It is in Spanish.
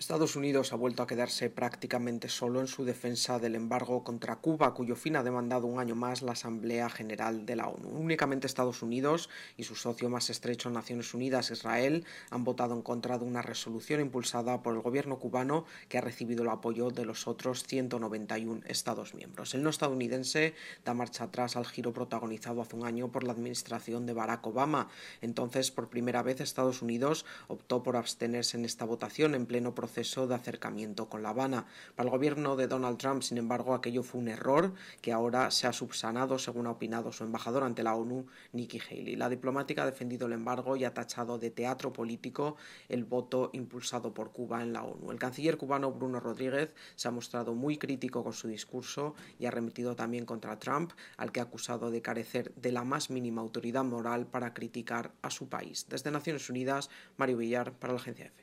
Estados Unidos ha vuelto a quedarse prácticamente solo en su defensa del embargo contra Cuba, cuyo fin ha demandado un año más la Asamblea General de la ONU. Únicamente Estados Unidos y su socio más estrecho, Naciones Unidas, Israel, han votado en contra de una resolución impulsada por el gobierno cubano que ha recibido el apoyo de los otros 191 Estados miembros. El no estadounidense da marcha atrás al giro protagonizado hace un año por la administración de Barack Obama. Entonces, por primera vez, Estados Unidos optó por abstenerse en esta votación en pleno proceso de acercamiento con La Habana. Para el gobierno de Donald Trump, sin embargo, aquello fue un error que ahora se ha subsanado, según ha opinado su embajador ante la ONU, Nikki Haley. La diplomática ha defendido el embargo y ha tachado de teatro político el voto impulsado por Cuba en la ONU. El canciller cubano Bruno Rodríguez se ha mostrado muy crítico con su discurso y ha remitido también contra Trump, al que ha acusado de carecer de la más mínima autoridad moral para criticar a su país. Desde Naciones Unidas, Mario Villar para la Agencia EFE.